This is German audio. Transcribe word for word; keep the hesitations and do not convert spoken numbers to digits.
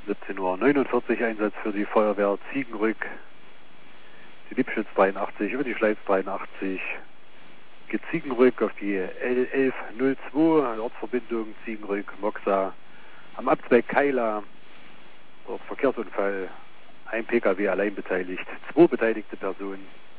siebzehn Uhr neunundvierzig Einsatz für die Feuerwehr Ziegenrück. Die Liebschütz dreiundachtzig über die Schleiz dreiundachtzig. Geht Ziegenrück auf die L elf null zwei, Ortsverbindung Ziegenrück, Moxa. Am Abzweig Keila, dort Verkehrsunfall, ein Pkw allein beteiligt, zwei beteiligte Personen.